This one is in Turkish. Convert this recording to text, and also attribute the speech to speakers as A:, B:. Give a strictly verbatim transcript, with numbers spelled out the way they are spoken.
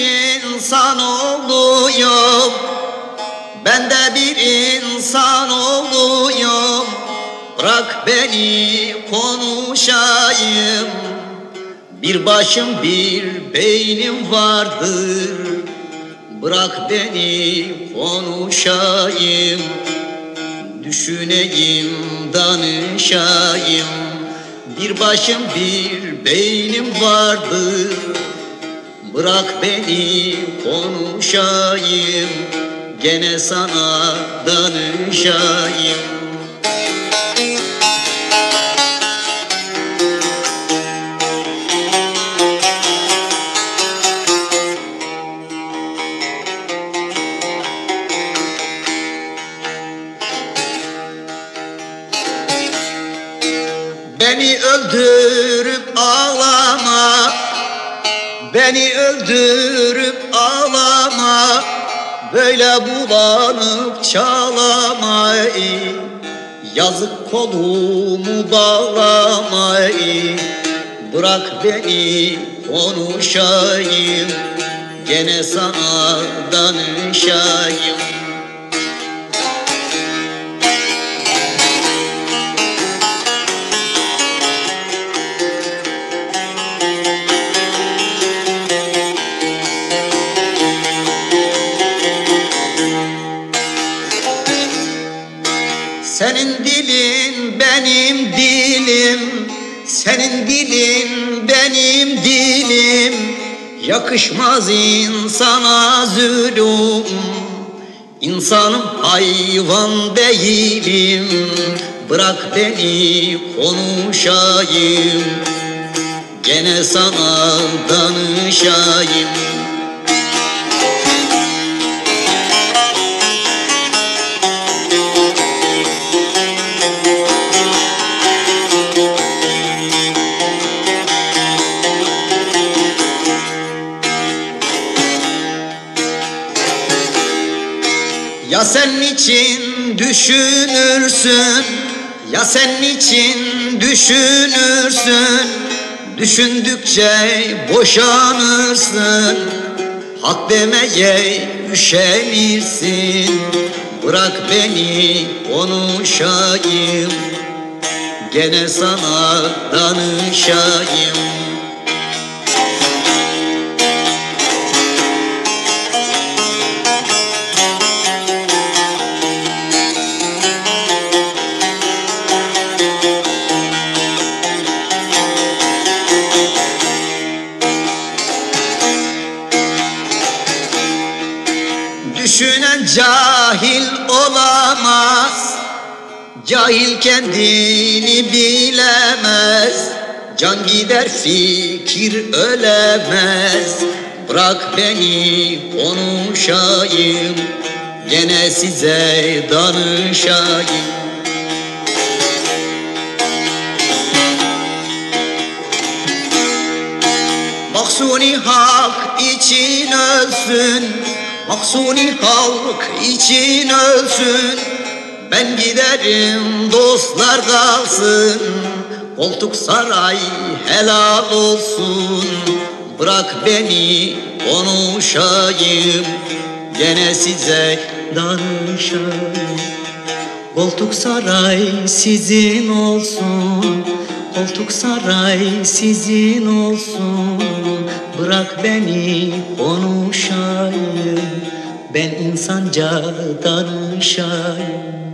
A: insan oğluyum, ben de bir insan oğluyum. Bırak beni konuşayım, bir başım bir beynim vardır. Bırak beni konuşayım, düşüneyim, danışayım. Bir başım bir beynim vardır. Bırak beni konuşayım, gene sana danışayım. Beni öldürüp ağlama, beni öldürüp ağlama, böyle bulanıp çağlama. Yazık kolumu bağlama, bırak beni konuşayım, gene sana danışayım. Senin dilin benim dilim, senin dilin benim dilim. Yakışmaz insana zulüm, insanım hayvan değilim. Bırak beni konuşayım, gene sana danışayım. Ya sen için düşünürsün, ya sen için düşünürsün. Düşündükçe boşanırsın, hak demeye üşenirsin. Bırak beni konuşayım, gene sana danışayım. Düşünen cahil olamaz, cahil kendini bilemez. Can gider fikir ölemez. Bırak beni konuşayım, gene size danışayım. Mahsuni hak için ölsün, Mahsuni halk için ölsün. Ben giderim dostlar kalsın, koltuk saray helal olsun. Bırak beni konuşayım, gene size danışayım. Koltuk saray sizin olsun, koltuk saray sizin olsun. Bırak beni konuşayım, ben insanca danışayım.